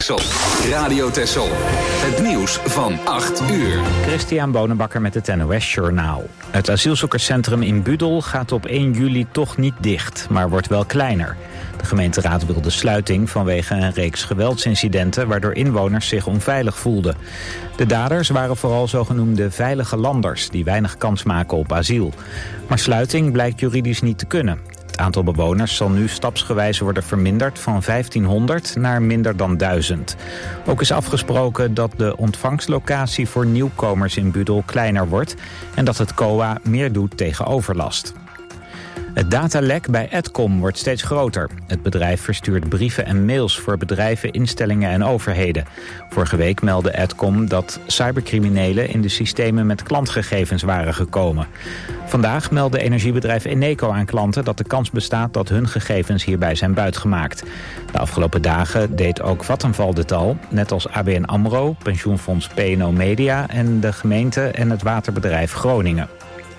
Texel. Radio Texel. Het nieuws van 8 uur. Christian Bonenbakker met het NOS Journaal. Het asielzoekerscentrum in Budel gaat op 1 juli toch niet dicht, maar wordt wel kleiner. De gemeenteraad wil de sluiting vanwege een reeks geweldsincidenten waardoor inwoners zich onveilig voelden. De daders waren vooral zogenoemde veilige landers die weinig kans maken op asiel. Maar sluiting blijkt juridisch niet te kunnen. Het aantal bewoners zal nu stapsgewijs worden verminderd van 1500 naar minder dan 1000. Ook is afgesproken dat de ontvangstlocatie voor nieuwkomers in Budel kleiner wordt en dat het COA meer doet tegen overlast. Het datalek bij Adcom wordt steeds groter. Het bedrijf verstuurt brieven en mails voor bedrijven, instellingen en overheden. Vorige week meldde Adcom dat cybercriminelen in de systemen met klantgegevens waren gekomen. Vandaag meldde energiebedrijf Eneco aan klanten dat de kans bestaat dat hun gegevens hierbij zijn buitgemaakt. De afgelopen dagen deed ook Vattenfall dit al, net als ABN AMRO, pensioenfonds P&O Media en de gemeente en het waterbedrijf Groningen.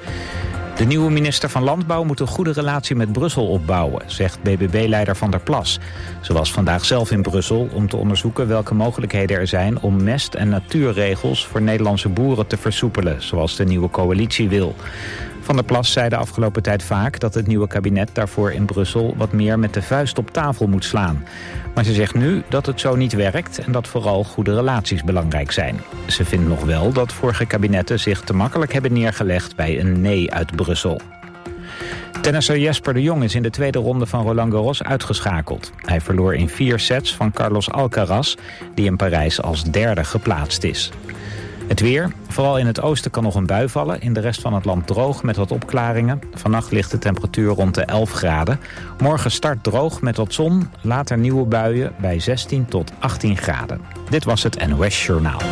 De nieuwe minister van Landbouw moet een goede relatie met Brussel opbouwen, zegt BBB-leider Van der Plas. Ze was vandaag zelf in Brussel om te onderzoeken welke mogelijkheden er zijn om mest- en natuurregels voor Nederlandse boeren te versoepelen, zoals de nieuwe coalitie wil. Van der Plas zei de afgelopen tijd vaak dat het nieuwe kabinet daarvoor in Brussel wat meer met de vuist op tafel moet slaan. Maar ze zegt nu dat het zo niet werkt en dat vooral goede relaties belangrijk zijn. Ze vindt nog wel dat vorige kabinetten zich te makkelijk hebben neergelegd bij een nee uit Brussel. Tennisser Jesper de Jong is in de tweede ronde van Roland Garros uitgeschakeld. Hij verloor in 4 sets van Carlos Alcaraz, die in Parijs als derde geplaatst is. Het weer. Vooral in het oosten kan nog een bui vallen. In de rest van het land droog met wat opklaringen. Vannacht ligt de temperatuur rond de 11 graden. Morgen start droog met wat zon. Later nieuwe buien bij 16 tot 18 graden. Dit was het NOS Journaal.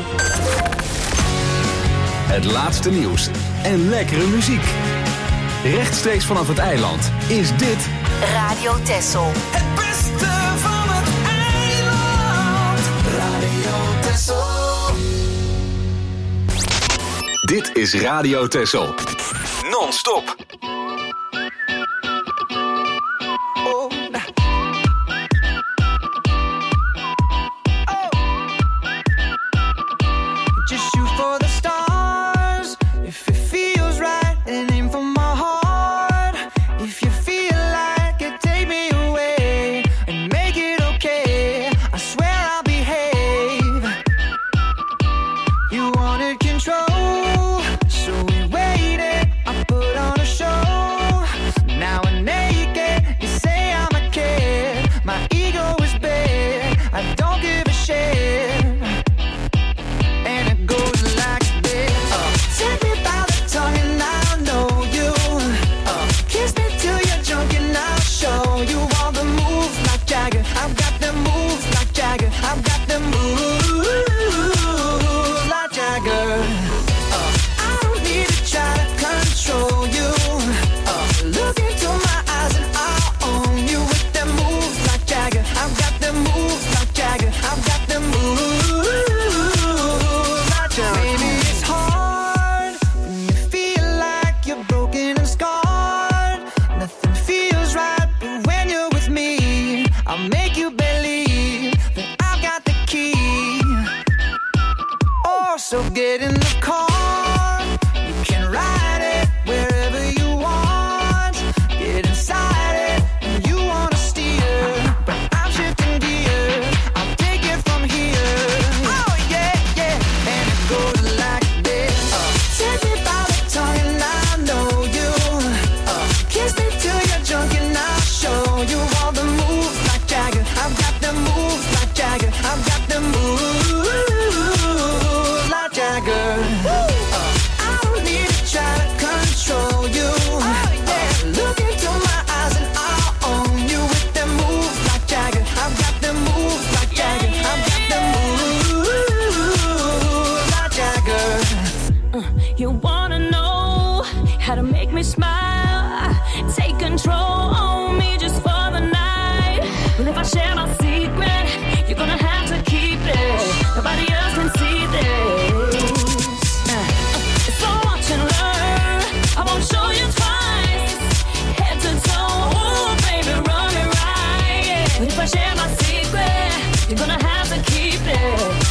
Het laatste nieuws en lekkere muziek. Rechtstreeks vanaf het eiland is dit Radio Texel. Het beste van het eiland. Radio Texel. Dit is Radio Texel. Non-stop. Just shoot for the stars. If it feels right, then aim for my heart. If you feel like it, take me away and make it okay. I swear I'll behave. You wanted control. So get in the car, you can ride it wherever you want. Get inside it when you wanna steer, but I'm shifting gears, I'll take it from here. Oh yeah, yeah, and it goes like this. Take me by the tongue and I know you. Kiss me till you're drunk and I'll show you all the moves like Jagger. I've got the moves like Jagger. I've got the moves. Jagger.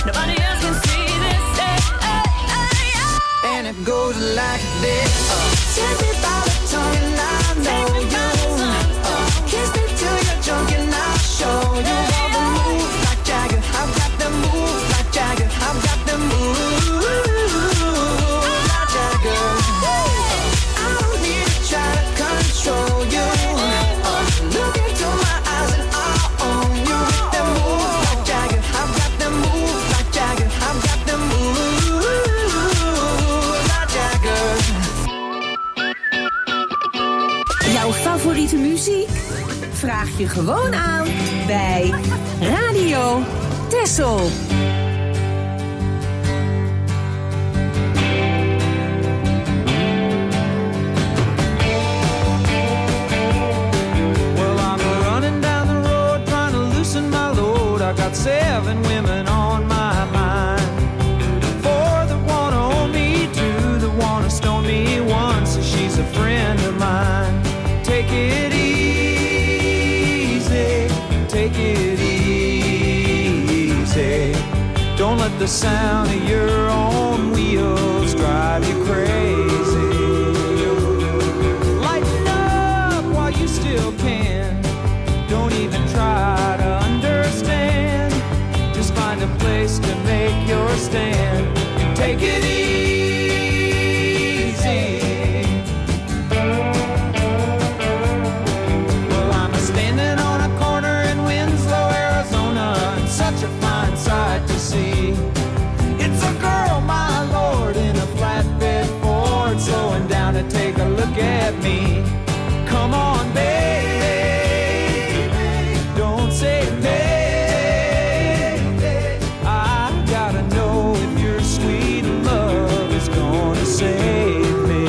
Nobody else can see this. And it goes like this. Take me by the tongue and I know you. Kiss me till you're drunk and I'll show you all the moves like Jagger. I've got the moves like Jagger. I've got the moves like Jagger. I don't need to try to control you. Look into my eyes and I'll own you with the moves like Jagger. I've got the moves like Jagger. I've got the moves like Jagger. Jouw favoriete muziek? Vraag je gewoon aan bij Radio Texel. Well, I'm running down the road trying to loosen my load. I got 7 women on my mind. 4 that wanna own me, 2 that wanna stone me, 1 says she's a friend of mine. Take it easy, take it easy. Don't let the sound of your own wheels drive you crazy. Lighten up while you still can. Don't even try to understand. Just find a place to make your stand. Take it easy. Well, I'm standing on a corner in Winslow, Arizona, and such a fine sight to see. It's a girl, my lord, in a flatbed Ford, slowing down to take a look at me. Come on, baby, don't say maybe. I gotta know if your sweet love is gonna save me.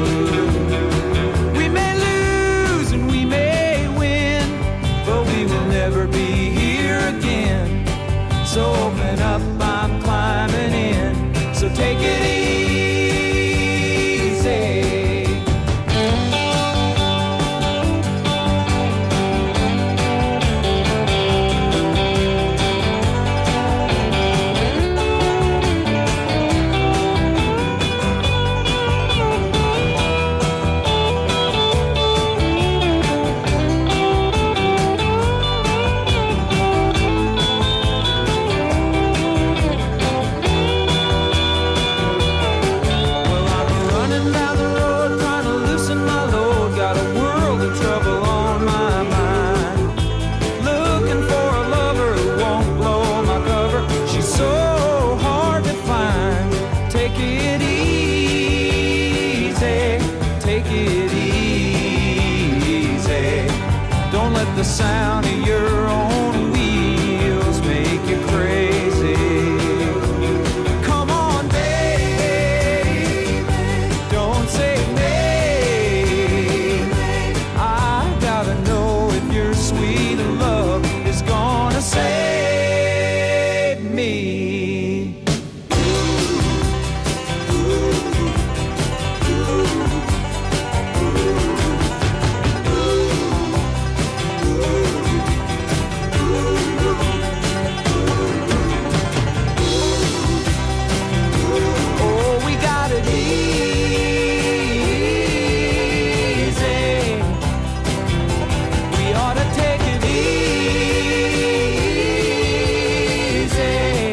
We may lose and we may win, but we will never be here again. So open up, I'm climbing in. So take it easy. Well, I'm running down the road trying to loosen my load. Got a world of trouble on my mind. Looking for a lover who won't blow my cover. She's so hard to find. Take it easy, take it easy. Don't let the sound of your own wheels make you crazy. Come on, baby, don't say maybe. I gotta know if your sweet love is gonna save me. Oh, we got it easy. We ought to take it easy.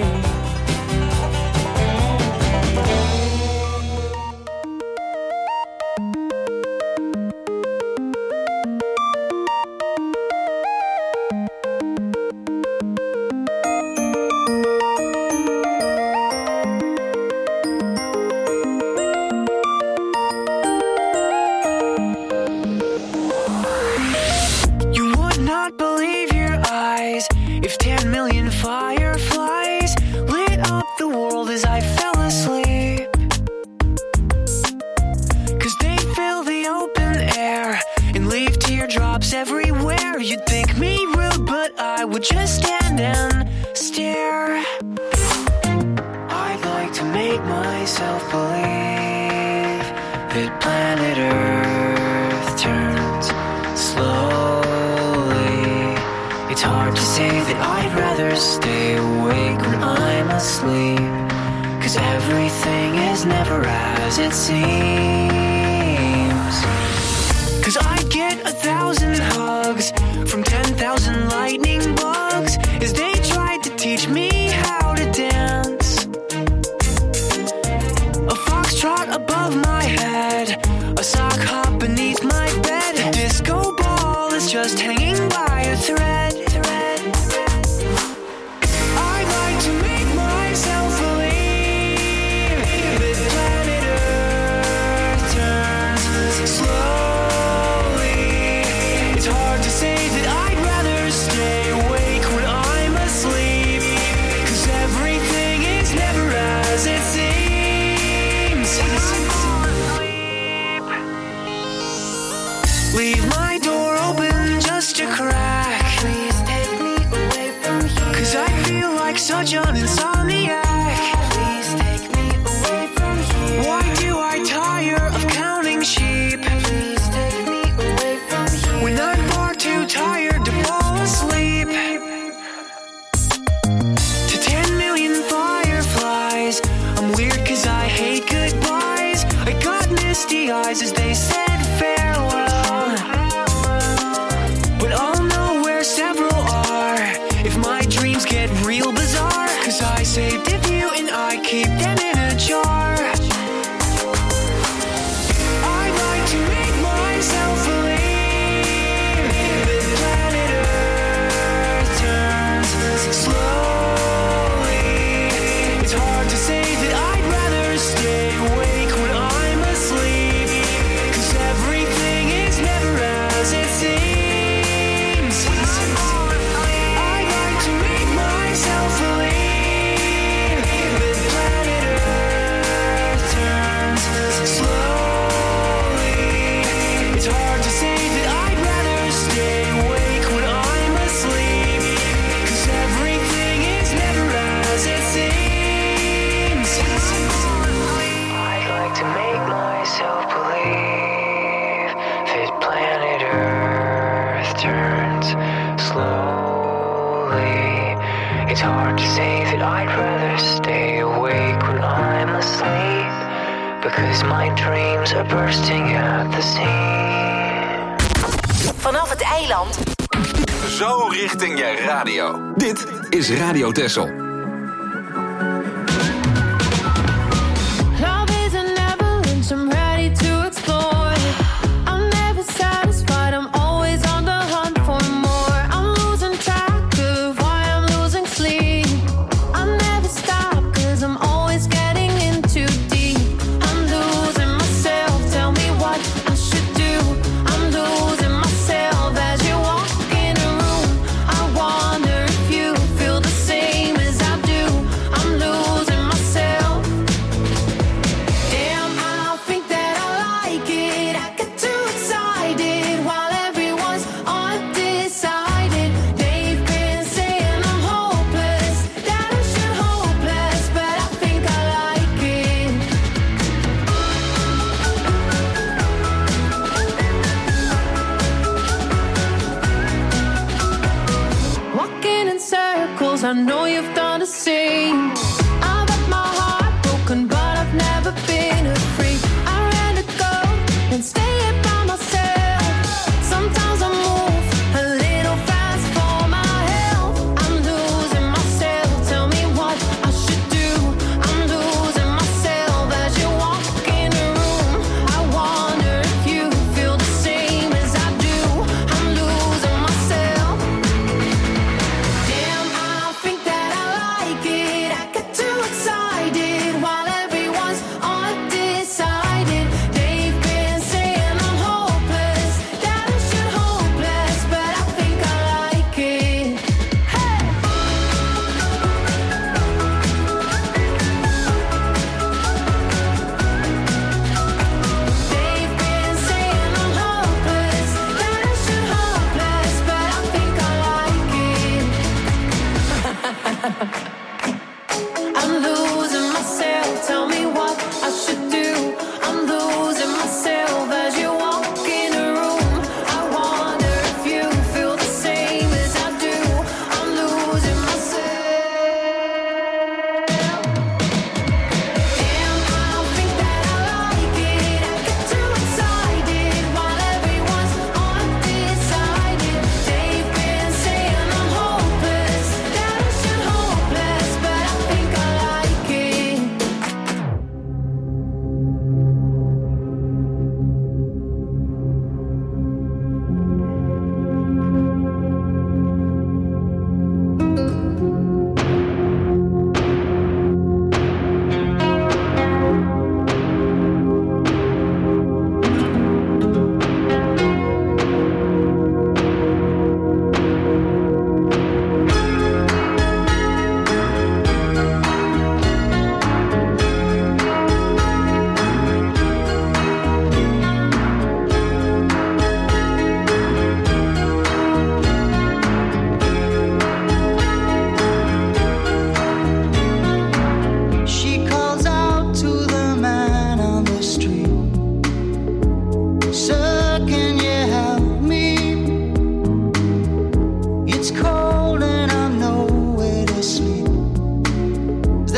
You would not believe your eyes if 10 million fireflies lit up the world as I fell asleep. 'Cause they fill the open air and leave teardrops everywhere. You'd think me rude, but I would just stand and stare. I'd like to make myself believe that planet Earth turns slowly. It's hard to say that I'd rather stay awake when I'm asleep. 'Cause everything is never as it seems. 'Cause I get 1,000 hugs from 10,000 lightning bugs as they tried to teach me how to dance. A foxtrot above my head, a sock hop beneath my bed. A disco ball is just hanging by a thread. I'd like to make myself believe that planet Earth turns slowly. It's hard to say that I'd rather stay awake when I'm asleep. 'Cause everything is never as it seems. Leave my door open just a crack. Please take me away from here. 'Cause I feel like such an insomniac. Please take me away from here. Why do I tire of counting sheep? Please take me away from here. When I'm far too tired to fall asleep. To 10 million fireflies, I'm weird 'cause I hate goodbyes. I got misty eyes as they said farewell. But I'll know where several are if my dreams get real bizarre. 'Cause I saved a few and I keep them in a jar. I'd like to make myself believe that planet Earth turns slowly. It's hard to say that I'd rather stay awake when I'm asleep. 'Cause everything is never as it seems. I'd like to make myself believe that planet Earth turns slowly. It's hard to say that I'd rather stay awake when I'm asleep. 'Cause everything is never as it seems. I'd like to make myself believe that planet Earth turns slowly. It's hard to say that I'd rather stay awake when I'm asleep. Because my dreams are bursting at the seams. Vanaf het eiland. Zo richting je radio. Dit is Radio Texel. Love is an avalanche, I'm ready to explore. I'm never satisfied, I'm always on the hunt for more. I'm losing track of why I'm losing sleep. I'll never stop, 'cause I'm always getting in too deep. I'm losing myself, tell me what I should do. I'm losing myself as you walk in a room. I wonder if you feel the same as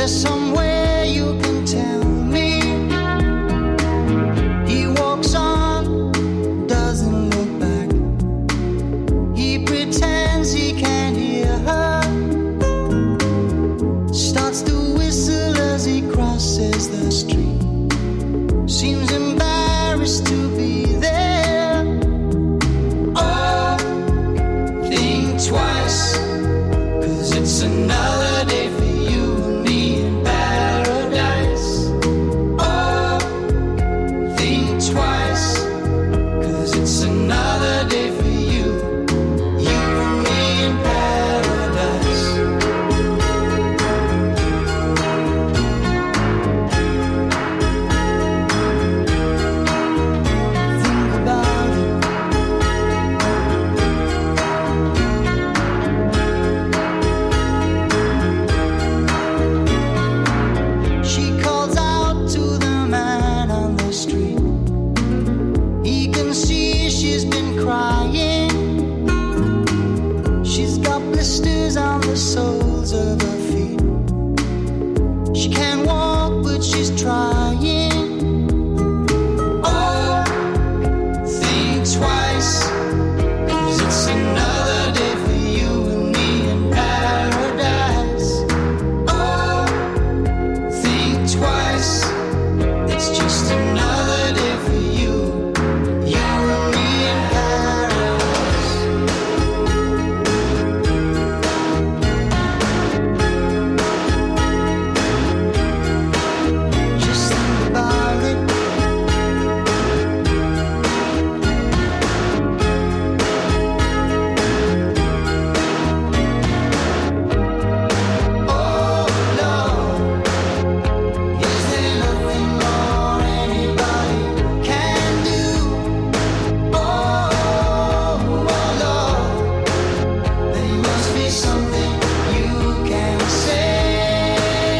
there's somewhere you can tell me. He walks on, doesn't look back. He pretends he can't hear her. Starts to whistle as he crosses the street. Seems embarrassed to be there. Oh, think twice, 'cause it's another day for you and me in paradise. Oh, think twice, 'cause it's another day for you and me in paradise. Think about it. She calls out to the man on the street. He can see she's been crying. She's got blisters on the soles of her feet. She can't walk, but she's trying. Oh, think twice, 'cause it's another day for you and me in paradise. Oh, think twice, it's just another day for you and me in paradise. Just think about it. Oh Lord, is there nothing more anybody can do? Oh Lord, there must be something you can say.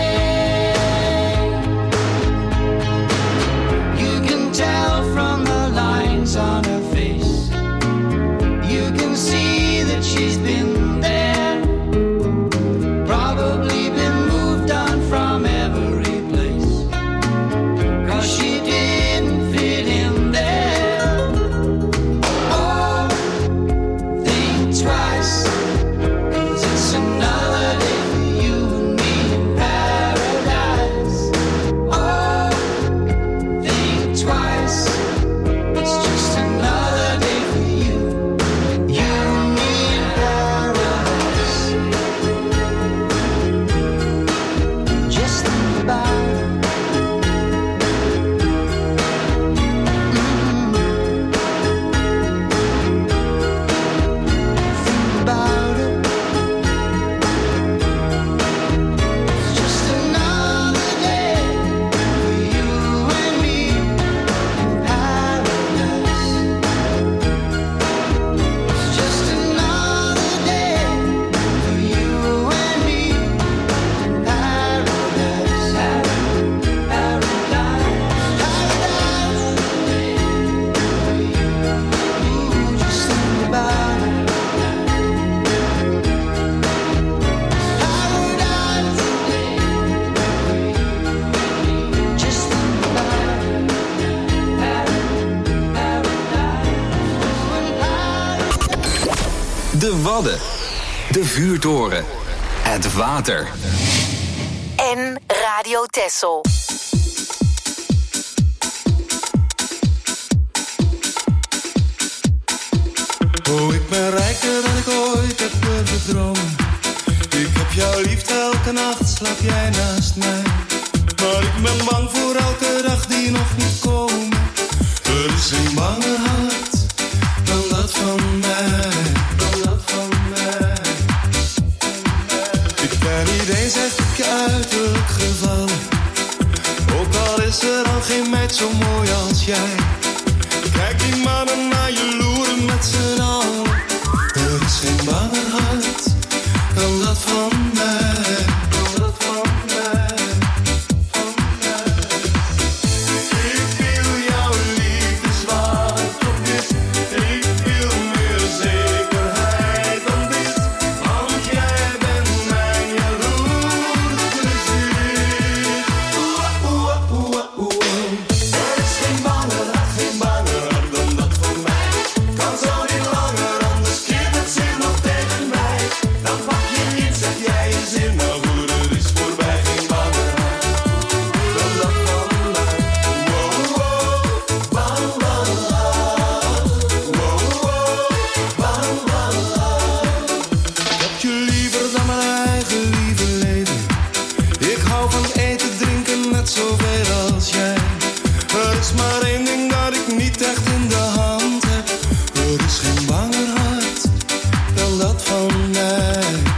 You can tell from the lines on her face. You can see that she's been there. Probably been moved on from every place. 'Cause she didn't fit in there. Oh, think twice, 'cause it's another day for you and me in paradise. Oh, think twice, it's just another day for you and me in paradise. Just think about it. Think about it. It's just another day for you and me in paradise. It's just another day for you and me in paradise. Ooh, just think about it. Paradise. Just think about it. De Wadden. De Vuurtoren. Het water. En Radio Texel. Oh, ik ben rijker dan ik ooit heb durven dromen. Ik heb jouw liefde, elke nacht slaap jij naast mij. Maar ik ben bang voor elke dag die nog niet komen. Er is geen banger hart dan dat van mij. Ik ben niet eens echt op je uiterlijk gevallen. Ook al is er al geen meid zo mooi als jij. Kijk die mannen naar je loeren met z'n allen. Er is geen banger hart dan dat van mij. Ik wil jouw liefde zwart op dit. Ik wil meer zekerheid dan dit. Want jij bent mijn jaloers plezier. hou van eten, drinken net zoveel als jij. Er is maar één ding dat ik niet echt in de hand heb. Er is geen banger hart dan dat van mij.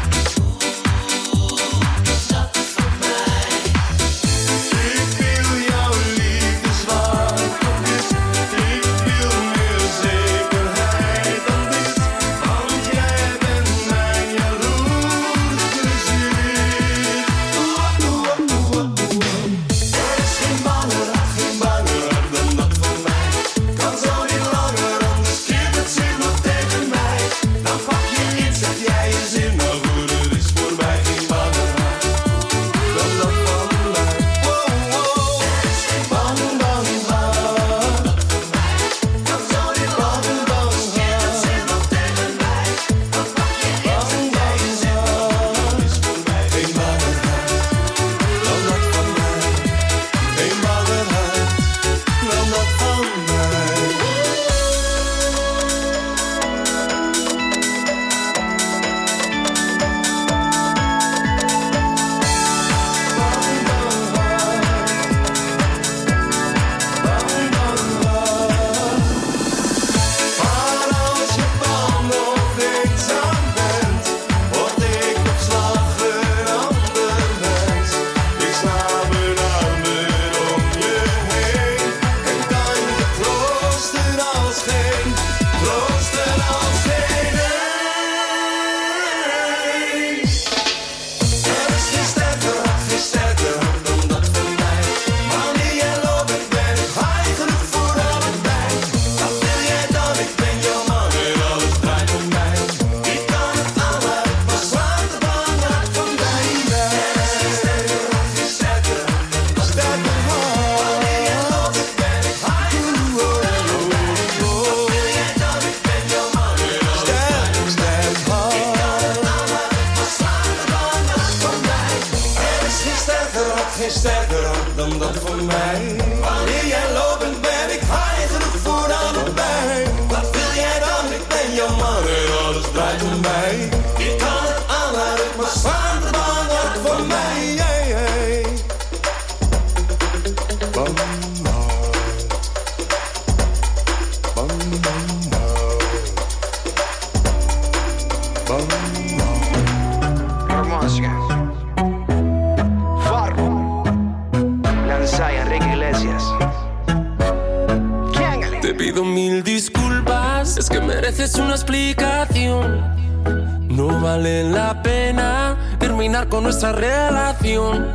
Con nuestra relación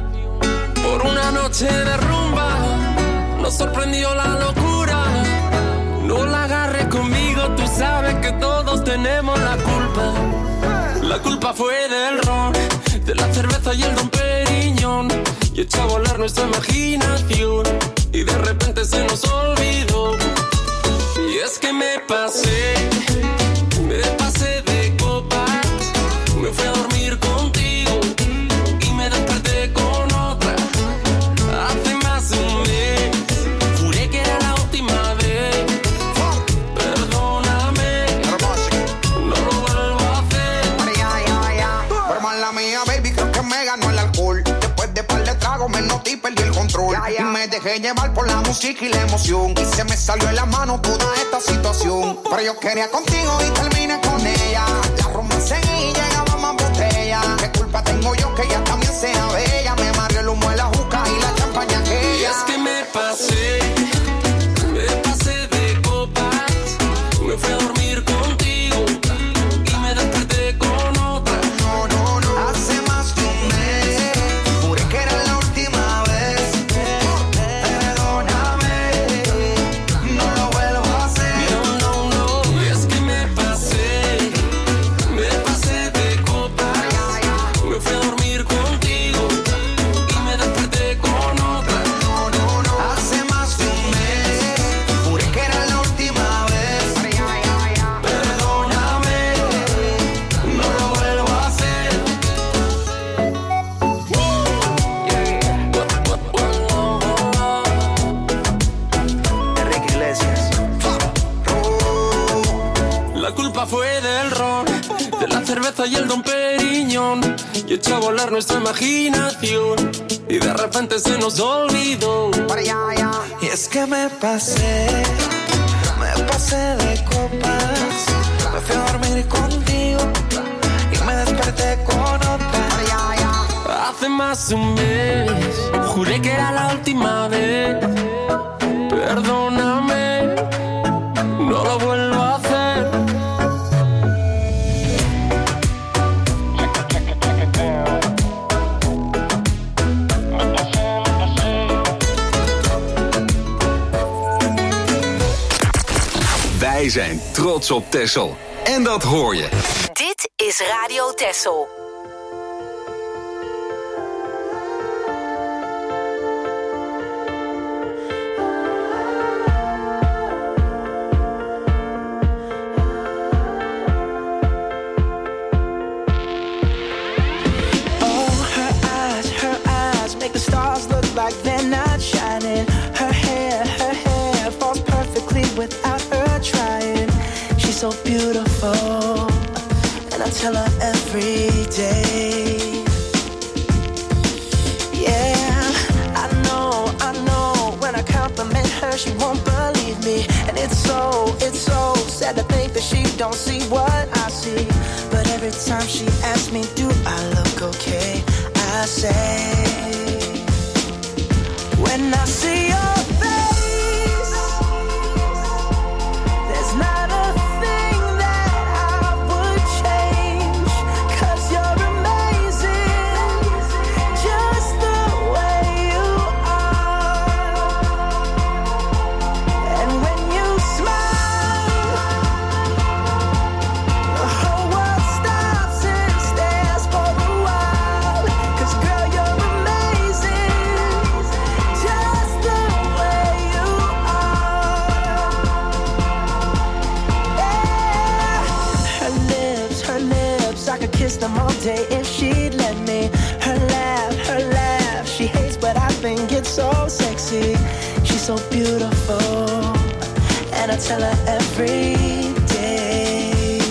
por una noche de rumba nos sorprendió la locura. No la agarres conmigo, tú sabes que todos tenemos la culpa. La culpa fue del ron, de la cerveza y el Don Periñón, y echó a volar nuestra imaginación y de repente se nos olvidó. Y es que me pasé de copas, me fui a dormir contigo. Desperté con otra hace más de un mes. Juré que era la última vez. Perdóname, no lo vuelvo a hacer. Pero mala mía, baby, creo que me ganó el alcohol. Después de par de tragos me noté y perdí el control. Y me dejé llevar por la música y la emoción. Y se me salió en la mano toda esta situación. Pero yo quería contigo y terminé con ella. La romancé y llegaba más botella. ¿Qué culpa tengo yo que ella también sea bella? Me mareó el humo de la juca y la champaña aquella. Y es que me pasé de copas, me fui a dormir contigo y me desperté con otra. No, hace más de un mes, juré que era la última vez. Perdóname, no lo vuelvo a hacer. No, y es que me pasé de copas, me fui a dormir contigo y me desperté con otra. No, hace más de un mes, juré que era la última vez. Perdóname, no lo vuelvo a hacer. Enrique Iglesias. La culpa fue del ron, de la cerveza y el Don Periñón, y echó a volar nuestra imaginación y de repente se nos olvidó. Y es que me pasé de copas. Me fui a dormir contigo y me desperté con otra. Hace más de un mes, juré que era la última vez. Perdóname, no lo vuelvo a hacer. Wij zijn trots op Texel. En dat hoor je. Dit is Radio Texel. Like they're not shining. Her hair falls perfectly without her trying. She's so beautiful, and I tell her every day. Yeah, I know. When I compliment her, she won't believe me, and it's so sad to think that she don't see what I see. But every time she asks me, do I look okay? I say, when I see your face, there's not a thing that I would change, 'cause you're amazing, just the way you are. And when you smile, the whole world stops and stares for a while, 'cause girl, you're amazing, just the way you are. Yeah. Her lips, I could kiss them all day if she'd let me. Her laugh, she hates but I think it's so sexy. She's so beautiful, and I tell her every day.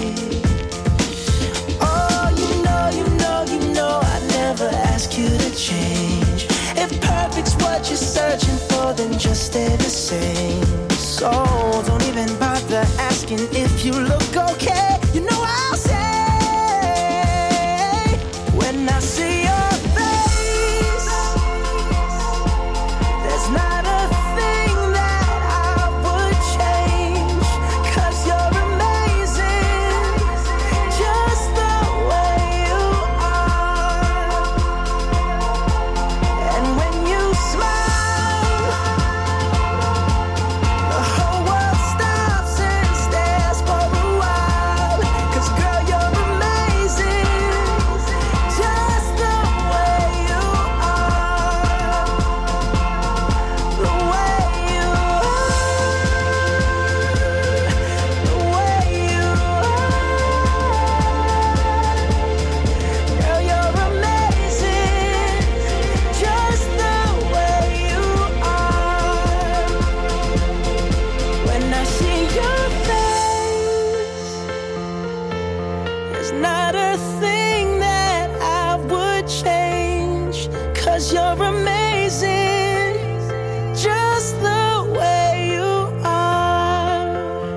Oh, you know, I never ask you to change. If perfect's what you're searching for, then just stay the same. So don't even bother asking if you look okay. You know I'll say, when I see your face, there's not a thing that I would change, 'cause you're amazing, just the way you are. And when you smile, the whole world stops and stares for a while, 'cause girl, you're amazing, just the way you are. The way you are, the way you are. Girl, you're amazing, just the way you are. When I see your face, there's not a thing that I would change, 'cause you're amazing, just the way you are.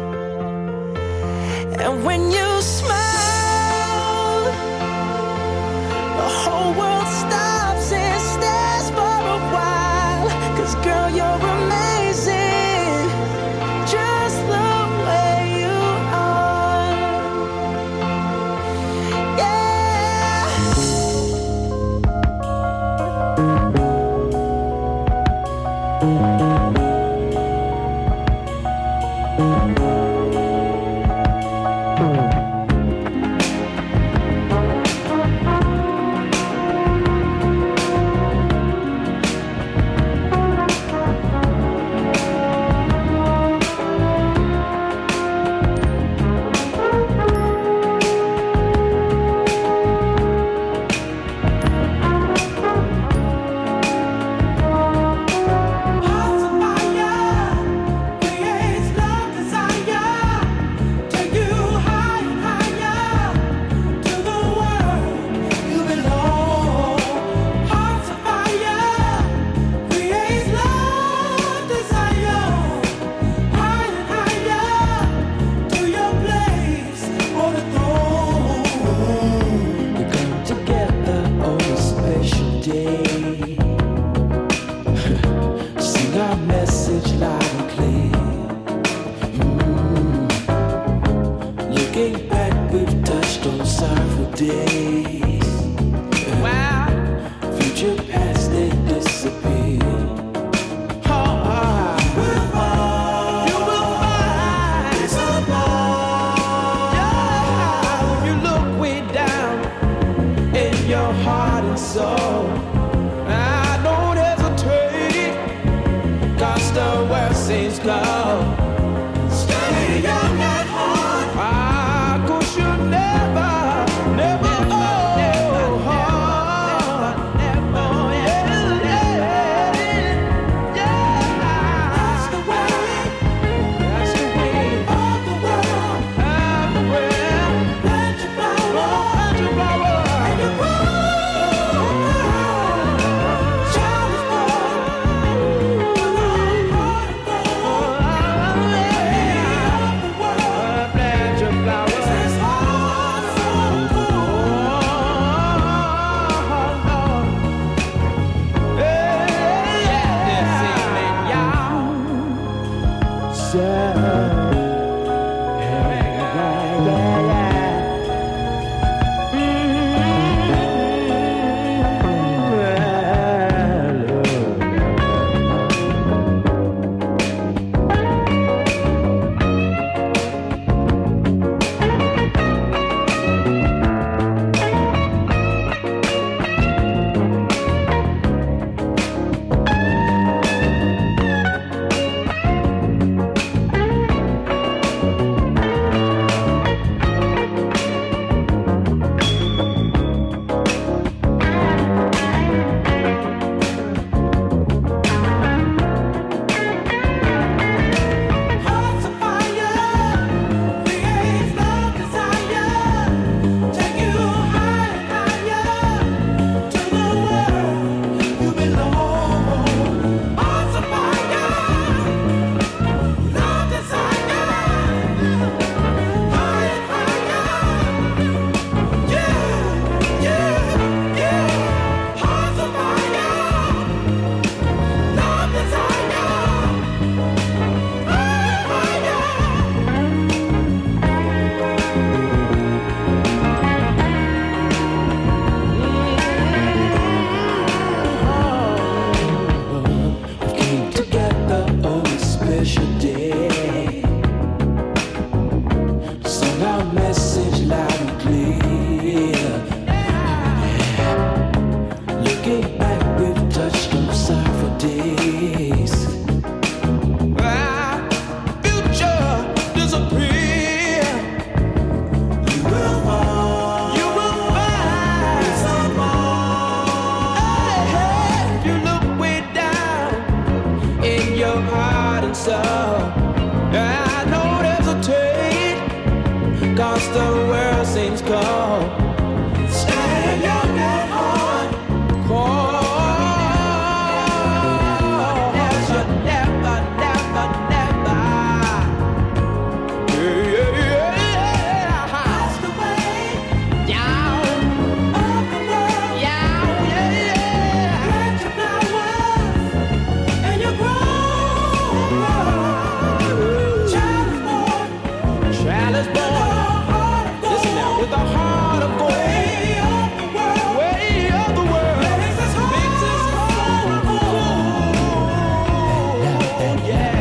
And when you smile, the whole world stops and stares for a while, 'cause girl, you're amazing, just the way you are. Yeah. seems cold. Stay young at heart. Ah, 'cause you never, never old. Never, never, That's the way. That's the way of the world. Everywhere. Plant your flower. Plant your flower. And you grow. Child is born. Plant your flowers. This heart so cold. This evening, y'all. Hearts of fire, creates love, desire, take you higher, higher to the world you belong. Hearts of fire, love, desire, higher, higher, yeah, yeah, yeah. Hearts of fire, love, desire. Came together on a special day. Sung our message loud and clear. Looking back, we've touched on sorrowful days. Future disappear. You will find. You will find someone. If you look way down in your heart and soul, don't hesitate, 'cause the world seems cold. Stay young at heart. Cause you never, never, never. Yeah, yeah, yeah. That's the way. Down of the world. Yeah, yeah, yeah. Plant your flowers and you grow. Child is born. Child is born. Listen now, with a heart of gold. Way of the world. Way of the world. Makes us whole. Yeah.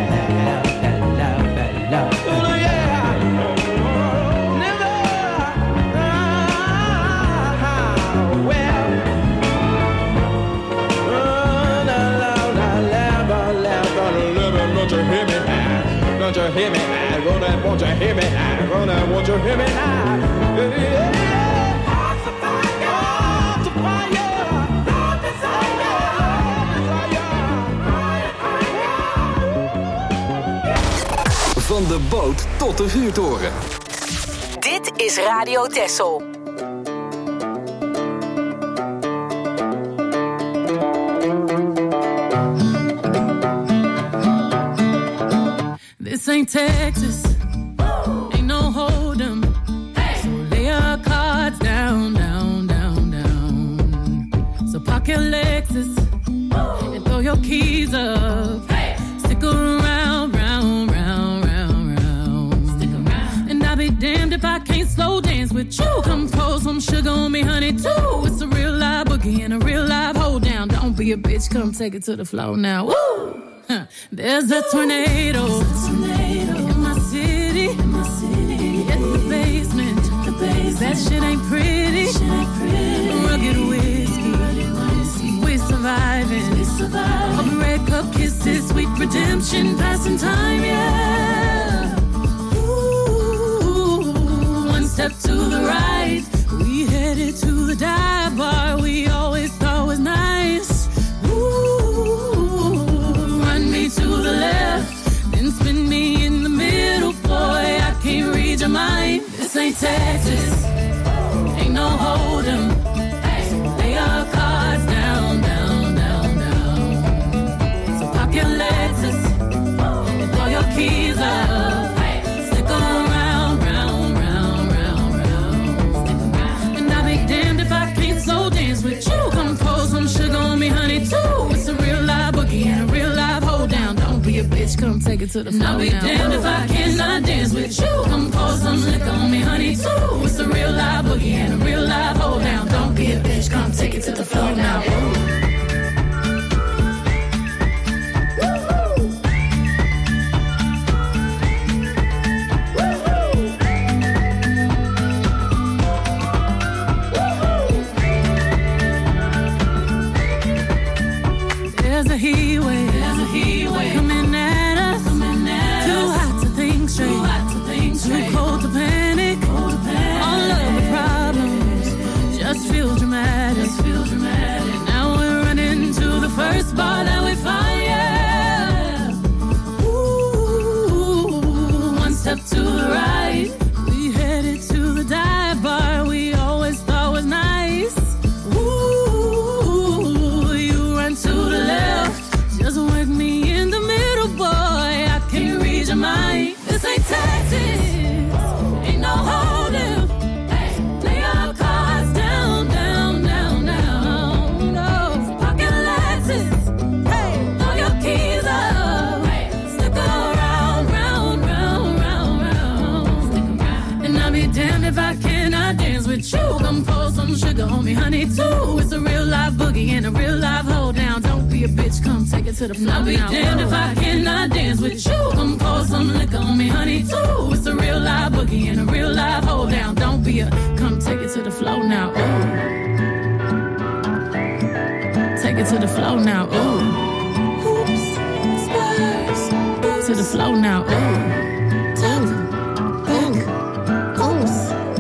Oh, yeah. Never. Well. Don't you hear me now? Don't you hear me now? Gonna want you hear me now? Gonna want you hear me now? Hearts of fire, hearts of fire, love, desire, Van de boot tot de vuurtoren. Dit is Radio Texel. This ain't Texas, ain't no hold'em. So lay your cards down, down, down, down. So park your Lexus and throw your keys up. Stick around, round, round, round, round. Stick around. And I'll be damned if I can't slow dance with you. Come pour some sugar on me, honey, too. It's a real live boogie and a real live hold down. Don't be a bitch, come take it to the floor now. Woo! There's a tornado in my city. In the basement. That shit ain't pretty. Rugged whiskey. We're surviving. Red cup kisses, sweet redemption, passing time, yeah. Ooh, one step to the right, we headed to the dive bar we always thought was nice. Ooh, run me to the left, then spin me in the middle, boy, I can't read your mind. This ain't Texas, ain't no hold'em. Lay your cards down, down, down, down. So pop your Lexus and throw your keys up. Stick around, round, round, round, round. And I'll be damned if I can't slow dance with you. Come pour some sugar on me, honey, too. It's a real live boogie and a real live hold down. Don't be a bitch, come take it to the floor. I'll be damned if I cannot dance with you. Come pour some liquor on me, honey, too. It's a real live boogie and a real live hold down. Don't be a bitch, come take it to the floor now. There's a heat wave coming at us. Too hot to think straight, too cold to panic. All of the problems just feel dramatic. Now we're running to the first bar that we find, yeah. Ooh, one step to the right, we headed to the dive bar we always thought was nice. Ooh, you run to the left, just work me in the middle, boy, I can't read your mind. This ain't Texas, ain't no hold'em. Lay your cards down, down, down, down. No, pocket Lexus, throw your keys up. Stick around, round, round, round, round. And I'll be damned if I cannot dance with you. Come pour some sugar on me, honey, too. It's a real live boogie and a real live hold down. Don't be a bitch, come take it to the floor. I'll be damned if I cannot dance with you. Come pour some liquor on me, honey, too. It's a real live boogie and a real live hold down. Don't be a, come take it to the floor now. Ooh. Take it to the floor now. Ooh. Hoops, Spurs, to the floor now. Ooh. Tap, back, oops.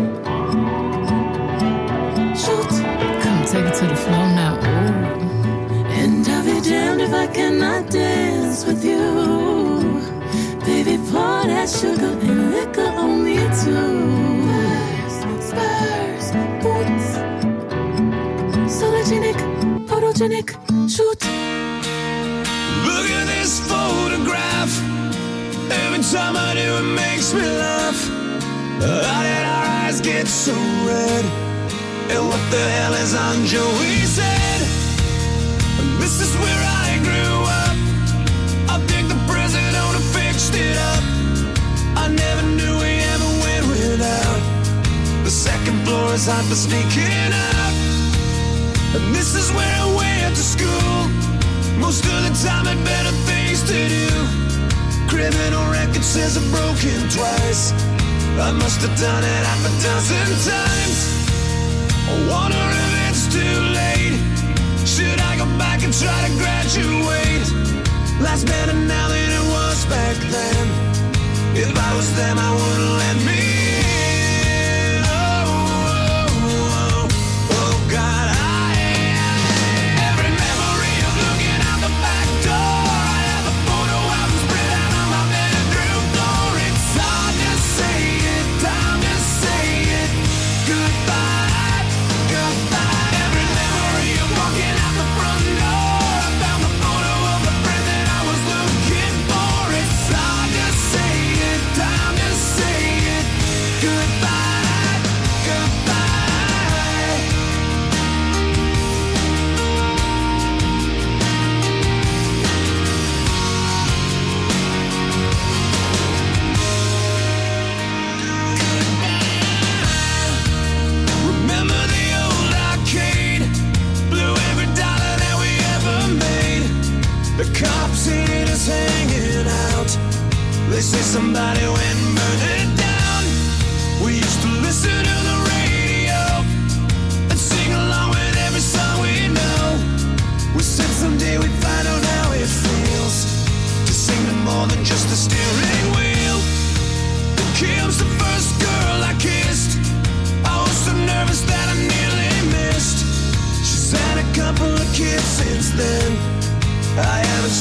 Shoot, come take it to the floor now. Ooh. And I'll be damned if I cannot dance with you. Baby, pour that sugar and liquor on me too. Spurs, boots, sologenic, photogenic, shoot. Look at this photograph. Every time I do, it makes me laugh. How did our eyes get so red? And what the hell is on Joey's head? This is where I grew up. I think the president fixed it up. I never knew we ever went without. The second floor is hot for sneaking up. And this is where I went to school. Most of the time had better things to do. Criminal record says I'm broken twice. I must have done it half a dozen times. I wonder if it's too late. Should I go back and try to graduate? Life's better now than it was back then. If I was them, I wouldn't let me in. Oh, God, every memory of looking out the back door. I have a photo album spread out on my bedroom floor. It's hard to say it, time to say it. Goodbye, goodbye. Every memory of walking out the front door. I found the photo of the friend that I was looking for. It's hard to say it, time to say it. Goodbye, goodbye. Remember the old arcade? Blew every dollar that we ever made. The cops seen us hanging out. They say somebody went and burned it down. We used to listen to the radio and sing along with every song we know. We said someday we'd find out how it feels to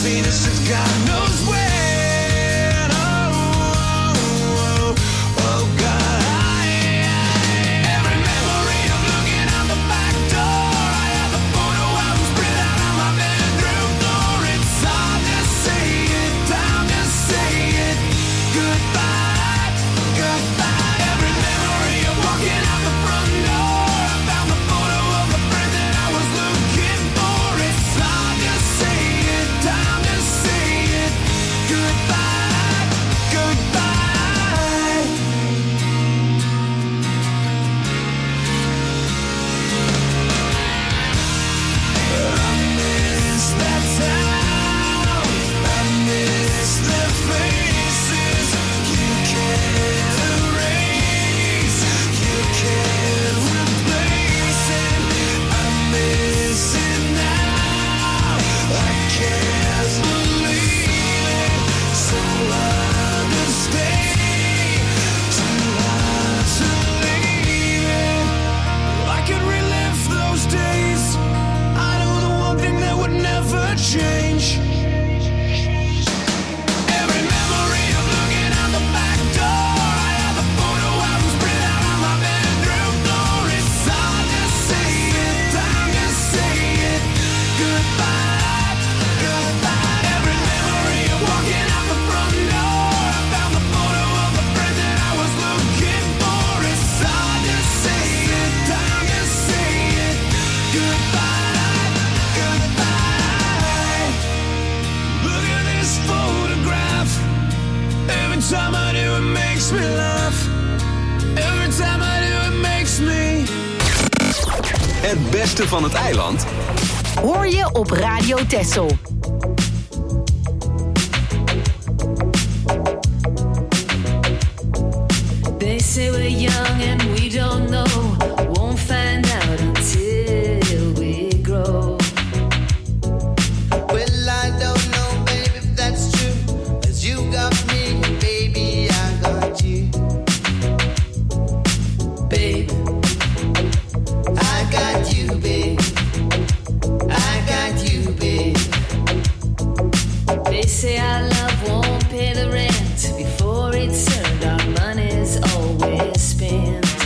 mean us since God knows when. Oh God, every memory of looking out the back door. I have a photo album spread out on my bedroom floor. It's hard to say it, time to say it. Goodbye, goodbye. Every memory of walking out the front door. I found the photo of the friend that I was looking for. It's hard to say it, time to say it. Goodbye, goodbye. I miss that town. I miss the faces you can't erase, you can't replace it. I miss it now. I can't believe it. So hard to stay, too hard to leave it. I could relive those days. I know the one thing that would never change. Every memory of looking out the back door. I have a photo album spread out on my bedroom floor. It's hard to say it, time to say it. Goodbye, goodbye. Every memory of walking out the front door. I found the photo of the friend that I was looking for. It's hard to say it, time to say it. Goodbye, goodbye. Look at this photograph. Every time I do it makes me laugh. Every time I do it makes me. Het beste van het eiland Hoor je op Radio Texel. They say we're young and we don't know. Won't find out until we grow. Well, I don't know, baby, if that's true. 'Cause you got me, baby, I got you. Babe, I got you, babe. I got you, babe. they say our love won't pay the rent before it's earned. Our money's always spent.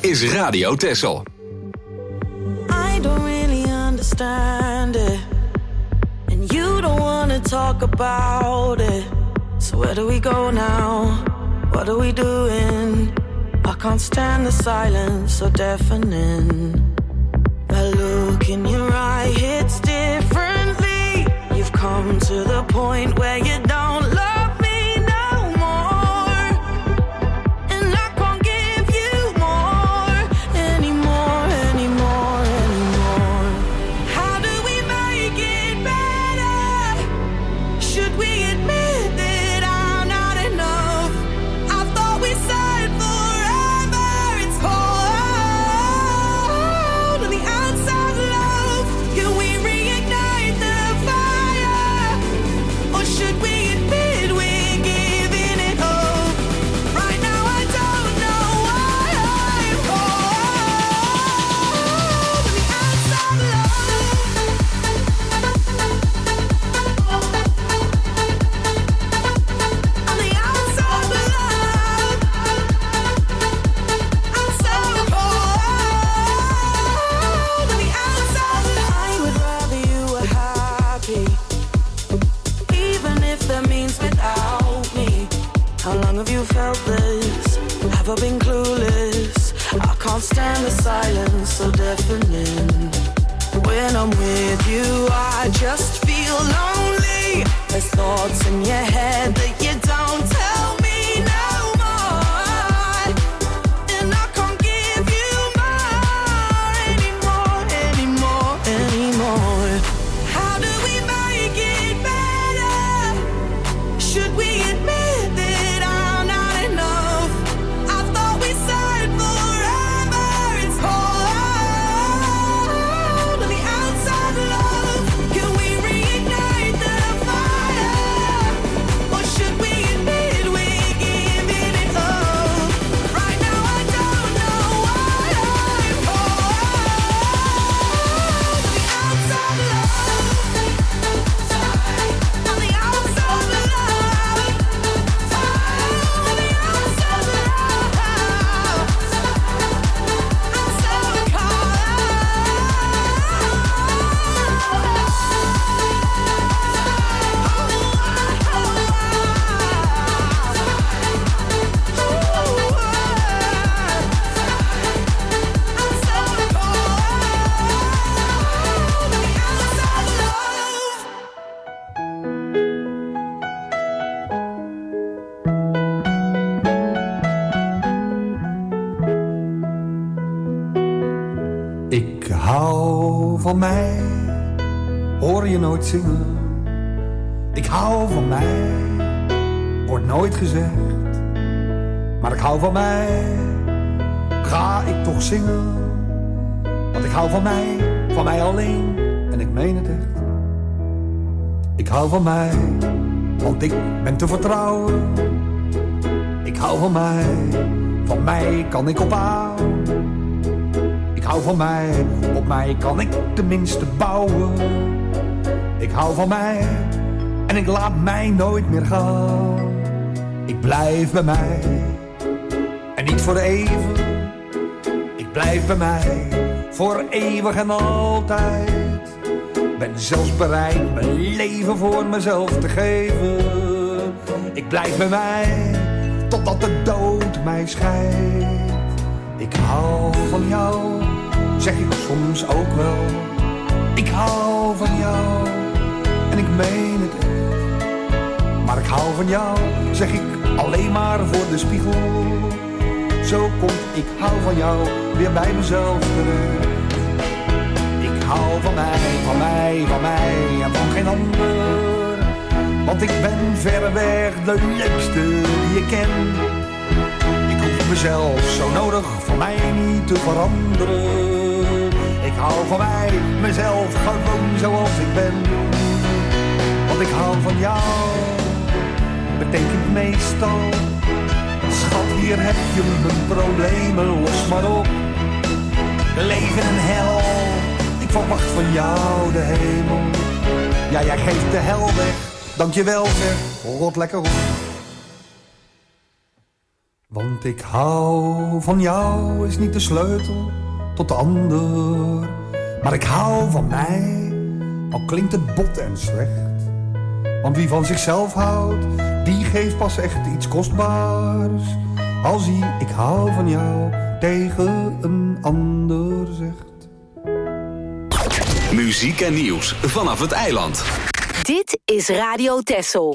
is Radio Texel. I don't really understand it, and you don't wanna talk about it. So where do we go now? What are we doing? I can't stand the silence so deafening. That look in your eye hits differently. You've come to the point where you don't love me no more, and I can't give you more anymore, anymore, anymore. How do we make it better? Should we admit that I'm not enough? I thought we said forever. It's cold on the outside, love. Can we reignite the fire? Or should we admit we're giving it up? Right now I don't know why I'm cold on the outside, love. On the outside, love. I'm so cold on the outside, love. I would rather you were happy, even if that means without me. How long have you felt this? Have I been clueless? I can't stand the silence so deafening. When I'm with you, I just feel lonely. There's thoughts in your head that you don't tell me no more, and I can't give you more anymore, anymore, anymore. How do we make it better? Should we admit that I'm not enough? I thought we said forever. It's cold on the outside, love. Can we reignite the fire? Or should we admit we're giving it up? Right now I don't know why I'm cold on the outside, love. On the outside, love. On the outside, love. I'm so Ik hou van mij, hoor je nooit zingen. Ik hou van mij, wordt nooit gezegd. Maar ik hou van mij, ga ik toch zingen. Want ik hou van mij alleen. En ik meen het echt. Ik hou van mij, want ik ben te vertrouwen. Ik hou van mij kan ik op aan. Ik hou van mij, op mij kan ik tenminste bouwen. Ik hou van mij en ik laat mij nooit meer gaan. Ik blijf bij mij en niet voor even. Ik blijf bij mij voor eeuwig en altijd. Ben zelfs bereid mijn leven voor mezelf te geven. Ik blijf bij mij totdat de dood mij scheidt. Ik hou van jou, zeg ik soms ook wel. Ik hou van jou en ik meen het echt. Maar ik hou van jou, zeg ik alleen maar voor de spiegel. Zo komt ik hou van jou weer bij mezelf terecht. Ik hou van mij en van geen ander. Want ik ben verreweg de leukste die je kent. Mezelf zo nodig voor mij niet te veranderen. Ik hou van mij, mezelf gewoon zoals ik ben. Want ik hou van jou, betekent meestal. Schat, hier heb je mijn problemen, los maar op. Leven en hel, ik verwacht van jou de hemel. Ja, jij geeft de hel weg, dankjewel zeg, rot lekker op. Want ik hou van jou is niet de sleutel tot de ander. Maar ik hou van mij, al klinkt het bot en slecht. Want wie van zichzelf houdt, die geeft pas echt iets kostbaars. Als hij ik hou van jou tegen een ander zegt. Muziek en nieuws vanaf het eiland. Dit is Radio Texel.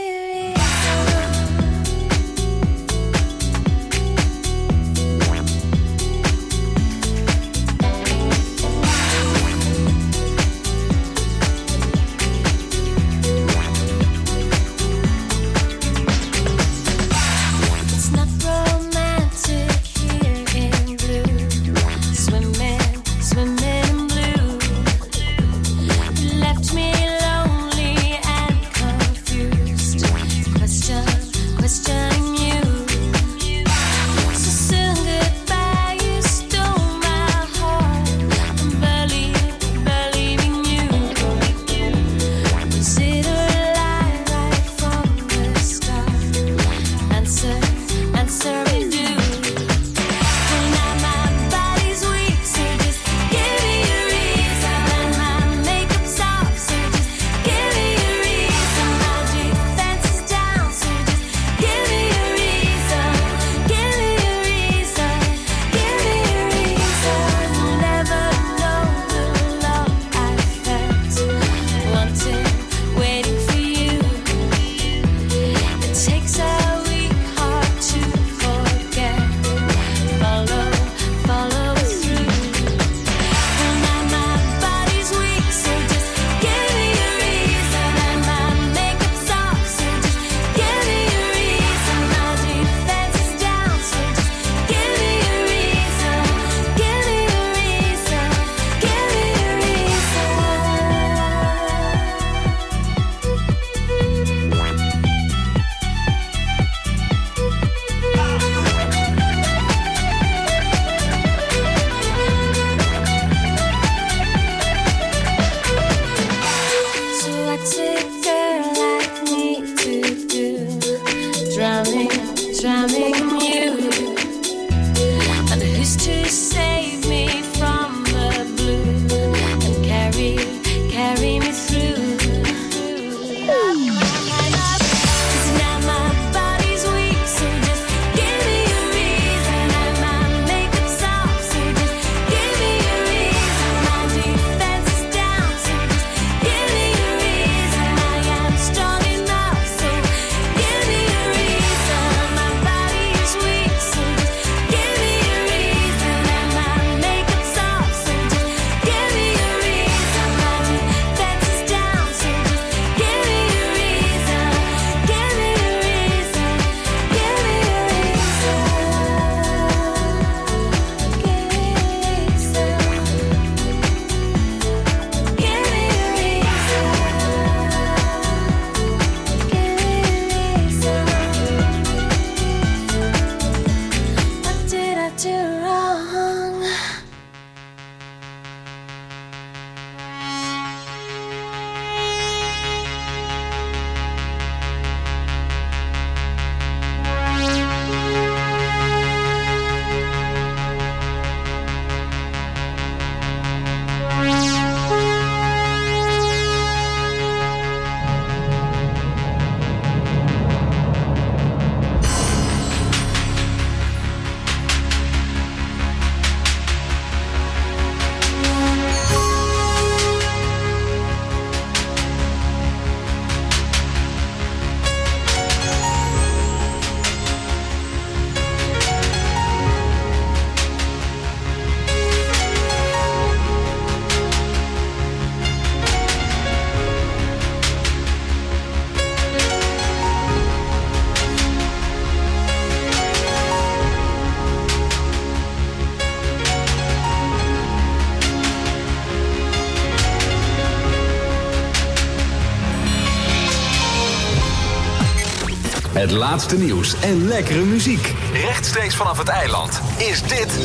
Het laatste nieuws en lekkere muziek. Rechtstreeks vanaf het eiland is dit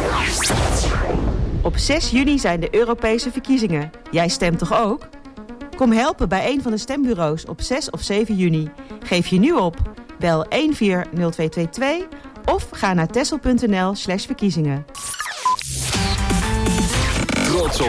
Op 6 juni zijn de Europese verkiezingen. Jij stemt toch ook? Kom helpen bij een van de stembureaus op 6 of 7 juni. Geef je nu op. Bel 140222 of ga naar texel.nl/verkiezingen. Trots op